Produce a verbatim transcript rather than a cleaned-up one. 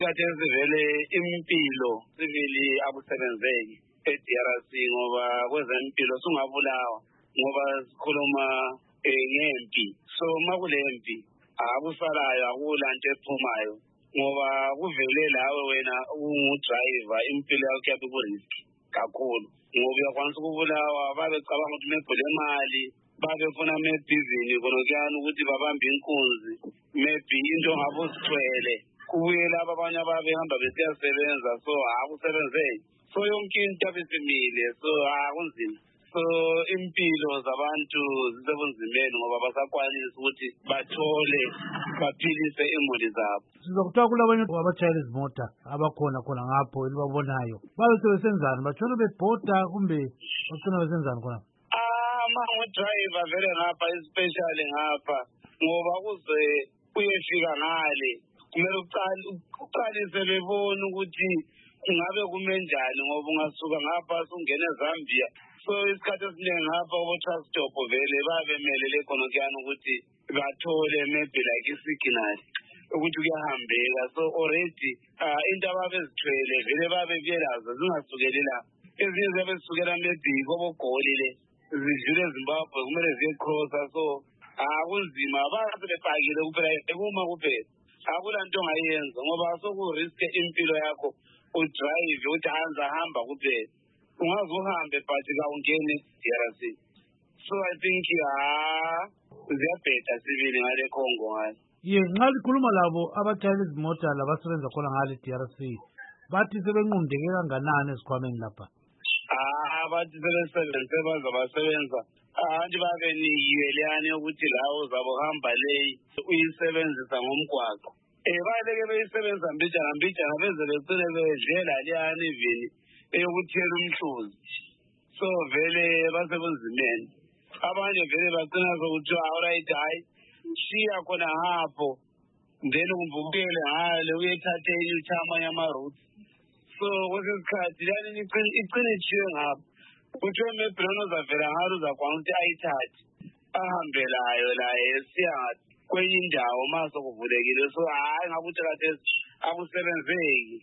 Khathesi vele impilo sibili akusebenzeki e-D R C ngoba kwezempilo sungabulawa ngoba sikhuluma ngempi. So makulempi akusalayo akulanto ephumayo ngoba kuvele lawe wena ungu-driver impilo yakho yabe ku-risk kakhulu ngoba uyakwanisa ukubulawa babecabanga ukuthi mebhule imali babefuna mebhizini konokuyani ukuthi babambe inkunzi maybe into ngabe uzithwele kubuye laba abanye ababehamba besiyasebenza so akusebenzeki so yonke into abesimile so akunzima so impilo zabantu zisebunzimeni ngoba basakwanisa ukuthi bathole baphilise imuli zabo. Sizokuthiwa kulabanye abatshayela izimota abakhona khona ngapho elibabonayo babe sebesenzani batshona bebhoda kumbe bacina besenzani khona? Ah mangu-driver vele ngapha especially ngapha ngoba kuze uyefika ngale kumele uqalise bebona ukuthi kungabe kume njani ngoba ungasuka ngapha sungena eZambia so isikhathi esiningi ngapha kubo-truck stop vele babemelele khonokuyani ukuthi bathole maybe like isignal ukuthi kuyahambeka so already uh, into ababezithwele vele babebiyelazo zingasukeli la ezinye ziyabe zisukela maybe kobogoli le zidlule eZimbabwe kumele ziye-crosser so akunzima basebepakile kuphela ekuma kuphela akulanto ongayenza ngoba sokuriske impilo yakho udrive uthi hanza hamba kuphela ungaze uhambe but kawungeni D R C so I think ah ziyabheda sibili ngale Congo ngale. Ye nxa likhuluma labo abatshayela izimota labasebenza khona ngale D R C bathi sebenqundeke kanganani esikhwameni lapha? Ah bathi sebesebenze baze basebenza abantu babenikiwe leyani yokuthi lawo uzabohamba leyi uyisebenzisa ngomgwaqo eh baleke beyisebenza mbijana mbijana beze becine bedlela leyani ivini eyokuthela umhluzi so vele basebunzimeni abanye vele bagcina sokuthiwa alright hayi shiya khona ngapho then kumbukele ngale uyethathe ilitha amanye ama-routes so kwesesikhathi lani icine itshiwe ngapho kuthiwe maybe lona uzavela ngalo uzakwana ukuthi ayithathe ahambe layo laye esiya kwenye indawo ma sokuvulekile so hayi ngakuthi kathesi akusebenzeki.